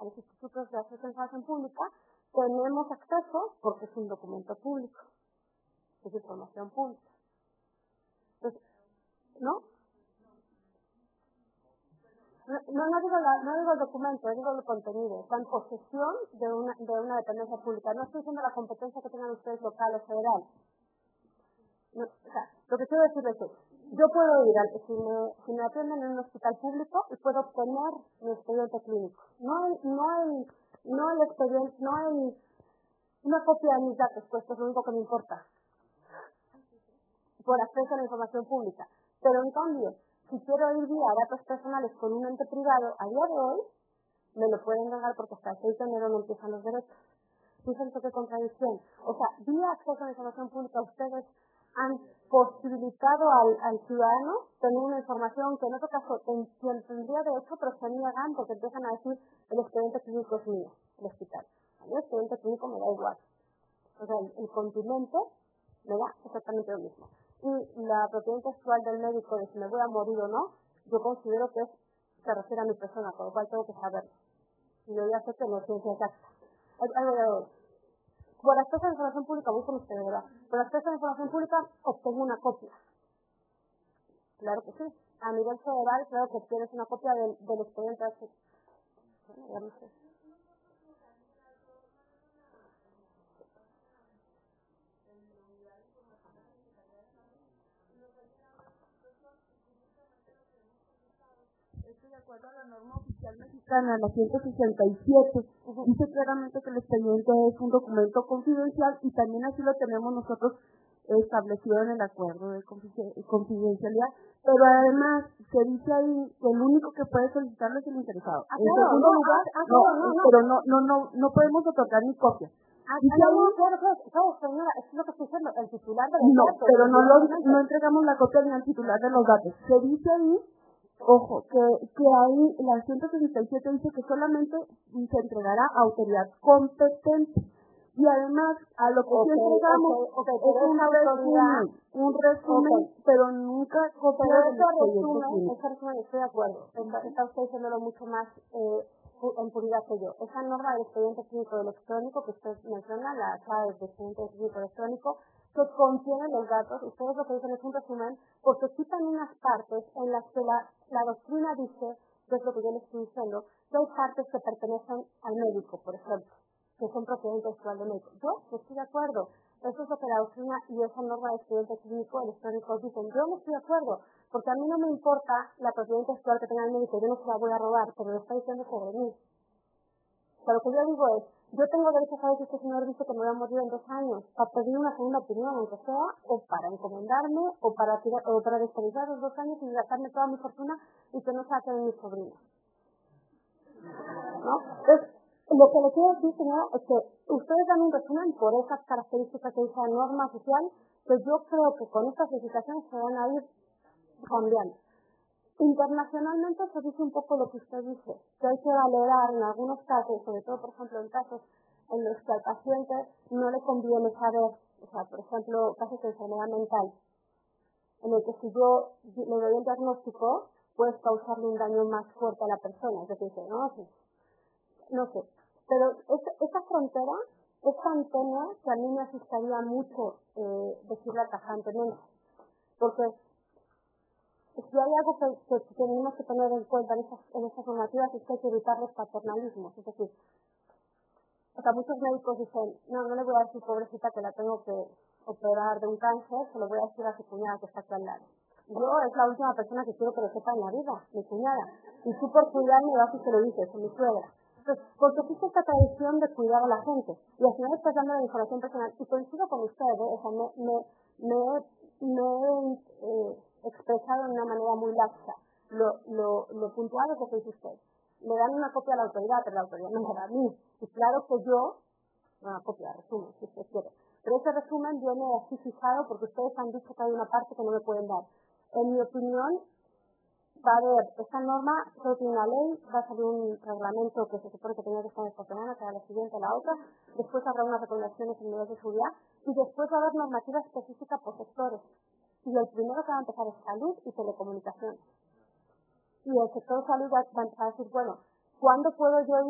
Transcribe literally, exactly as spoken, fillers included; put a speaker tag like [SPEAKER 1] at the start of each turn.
[SPEAKER 1] los institutos de acceso a información pública, tenemos acceso porque es un documento público, es información pública. Entonces, ¿no? No, no, digo la, no digo el documento, digo el contenido. Está en posesión de una, de una dependencia pública. No estoy diciendo la competencia que tengan ustedes local o federal. No, o sea, lo que quiero decirles es, yo puedo ir, al, si, me, si me atienden en un hospital público, y puedo obtener mi expediente clínico. No el, no el, no el expediente, no el, una copia de mis datos, pues es lo único que me importa. Por acceso a la información pública. Pero en cambio, si quiero ir vía datos personales con un ente privado, a día de hoy, me lo pueden negar porque hasta el seis de enero no empiezan los derechos. Fíjense qué contradicción. O sea, vía acceso a la información pública, ustedes han posibilitado al, al ciudadano tener una información que en otro caso quien tendría derecho, pero se niegan porque empiezan a decir el expediente clínico es mío, el hospital. A mí el expediente clínico me da igual. O sea, el, el continente me da exactamente lo mismo. Y la propiedad intelectual del médico de si me voy a morir o no, yo considero que es, se refiere a mi persona, con lo cual tengo que saberlo. Y yo ya sé que no es ciencia exacta. Algo de hoy. Por acceso a la información pública, voy con usted, ¿verdad? Por acceso a la información pública, obtengo una copia. Claro que sí. A nivel federal, creo que tienes una copia del, del expediente. Bueno, ya no sé. Estoy de acuerdo a la norma oficial mexicana, la ciento sesenta y siete. Uh-huh. Dice claramente que el expediente es un documento confidencial y también así lo tenemos nosotros establecido en el acuerdo de confidencialidad. Pero además se dice ahí que el único que puede solicitarlo es el interesado. Ah,
[SPEAKER 2] en segundo
[SPEAKER 1] no,
[SPEAKER 2] lugar,
[SPEAKER 1] ah,
[SPEAKER 2] no,
[SPEAKER 1] no, no, no,
[SPEAKER 2] pero no, no, no, no podemos otorgar ni copia.
[SPEAKER 1] Ah, dice no, no, claro, claro, claro, señora, eso es lo que estoy diciendo, el titular de los
[SPEAKER 2] no,
[SPEAKER 1] datos.
[SPEAKER 2] Pero no, lo, no entregamos la copia ni al titular de los datos. Se dice ahí, ojo, que, que ahí la ciento sesenta y siete dice que solamente se entregará a autoridad competente. Y además, a lo que okay, sí entregamos okay, okay, es un resumen, un resumen, okay. pero nunca copia
[SPEAKER 1] del expediente. Ese resumen, estoy de acuerdo. Está, está usted diciéndolo mucho más eh, en puridad que yo. Esa norma del expediente clínico electrónico que usted menciona, la clave del expediente clínico electrónico, que contiene los datos, ustedes lo que dicen es un resumen, porque quitan unas partes en las que la, la doctrina dice, que es lo que yo les estoy diciendo, que hay partes que pertenecen al médico, por ejemplo, que son propiedad intelectual del médico. Yo no estoy de acuerdo. Eso es lo que la doctrina y esa norma de expediente clínico electrónico dicen. Yo no estoy de acuerdo, porque a mí no me importa la propiedad intelectual que tenga el médico, yo no se la voy a robar, pero lo está diciendo sobre mí. O sea, lo que yo digo es, yo tengo derecho a saber si este señor dice que me voy a morir en dos años, para pedir una segunda opinión, aunque sea, o para encomendarme, o para tirar, o para desperdiciar los dos años y gastarme toda mi fortuna y que no se quede en mi sobrino. ¿No? Entonces, lo que le quiero decir, señora, es que ustedes dan un resumen por esas características que dice la norma oficial, que yo creo que con estas legislaciones se van a ir cambiando. Internacionalmente se dice un poco lo que usted dice, que hay que valorar en algunos casos, sobre todo, por ejemplo, en casos en los que al paciente no le conviene saber, o sea, por ejemplo, casos de enfermedad mental, en el que si yo le doy el diagnóstico, puedes causarle un daño más fuerte a la persona, es decir, no, sí, no sé, pero esta, esta frontera es tan tenue que a mí me asustaría mucho eh, decirla tajantemente, porque si hay algo que, que, que tenemos que tener en cuenta en esas, en esas normativas es que hay que evitar los paternalismos, es decir, o sea, muchos médicos dicen, no, no le voy a decir pobrecita que la tengo que operar de un cáncer, se lo voy a decir a su cuñada que está aquí al lado. Yo es la última persona que quiero que lo sepa en la vida, mi cuñada, y tú por cuidarme vas y se lo dices, a mi suegra. Entonces, porque existe esta tradición de cuidar a la gente, y al final estás dando la información personal, y coincido con ustedes, ¿eh? O sea, me, me, me, me he eh, expresado de una manera muy laxa, lo, lo, lo puntual es lo que dice usted. Le dan una copia a la autoridad, pero la autoridad no me da a mí. Y claro que yo, una copia, resumen, si usted quiere. Pero ese resumen viene así fijado porque ustedes han dicho que hay una parte que no me pueden dar. En mi opinión, va a haber, esta norma solo tiene una ley, va a salir un reglamento que se supone que tenía que estar esta semana, que era la siguiente, la otra, después habrá unas recomendaciones en medidas de seguridad, y después va a haber normativa específica por sectores. Y el primero que va a empezar es salud y telecomunicaciones. Y el sector salud va a empezar a decir, bueno, ¿cuándo puedo yo